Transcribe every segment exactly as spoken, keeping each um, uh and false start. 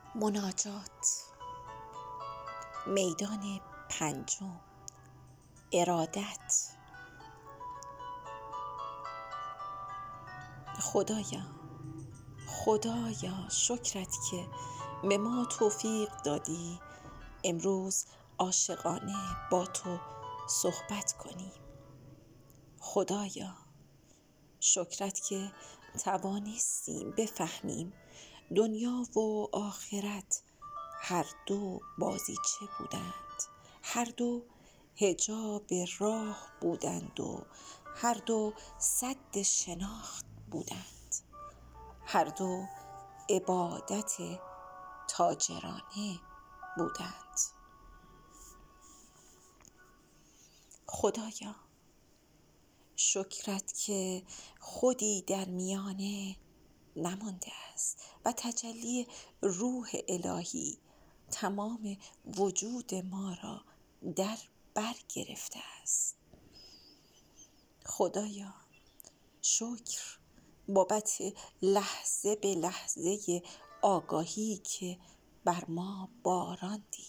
مناجات. میدان پنجم. ارادت. خدایا خدایا شکرت که به ما توفیق دادی امروز عاشقانه با تو صحبت کنیم. خدایا شکرت که توانستیم بفهمیم دنیا و آخرت هر دو بازیچه بودند، هر دو حجاب راه بودند و هر دو سد شناخت بودند، هر دو عبادت تاجرانه بودند. خدایا شکرت که خودی در میانه نمانده است و تجلی روح الهی تمام وجود ما را در بر گرفته است. خدایا شکر بابت لحظه به لحظه آگاهی که بر ما باراندی.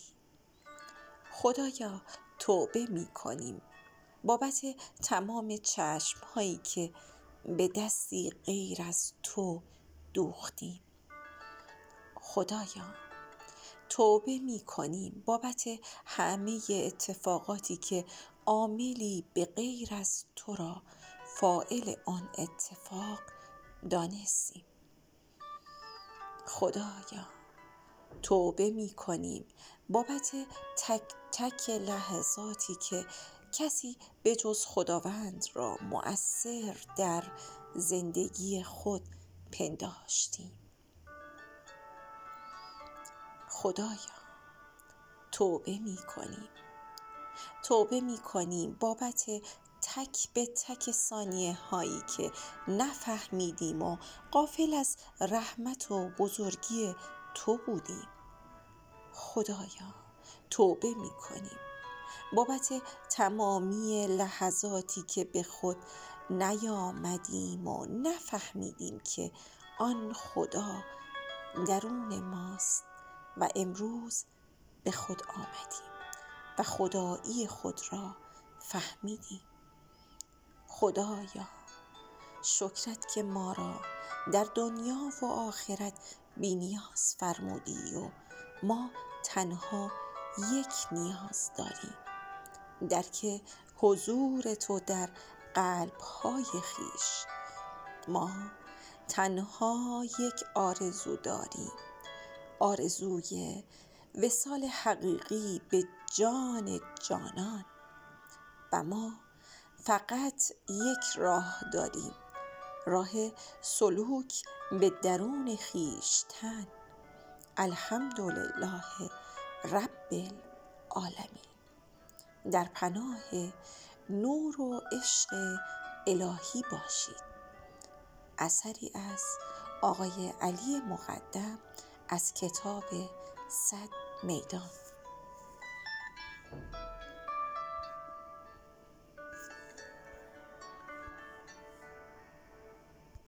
خدایا توبه می کنیم بابت تمام چشم هایی که به دستی غیر از تو دوختیم. خدایا توبه می کنیم بابت همه اتفاقاتی که عاملی به غیر از تو را فاعل آن اتفاق دانستیم. خدایا توبه می کنیم بابت تک تک لحظاتی که کسی به جز خداوند را مؤثر در زندگی خود پنداشتیم. خدایا توبه می کنیم توبه می کنیم بابت تک به تک ثانیه هایی که نفهمیدیم و غافل از رحمت و بزرگی تو بودیم. خدایا توبه می کنیم بابت تمامی لحظاتی که به خود نیامدیم و نفهمیدیم که آن خدا درون ماست و امروز به خود آمدیم و خدایی خود را فهمیدیم. خدایا شکرت که ما را در دنیا و آخرت بی نیاز فرمودی و ما تنها یک نیاز داریم، درک حضور تو در قلب‌های خویش. ما تنها یک آرزو داریم، آرزوی وصال حقیقی به جان جانان، و ما فقط یک راه داریم، راه سلوک به درون خویشتن. الحمدلله رب العالمین. در پناه نور و عشق الهی باشید. اثری از آقای علی مقدم از کتاب صد میدان.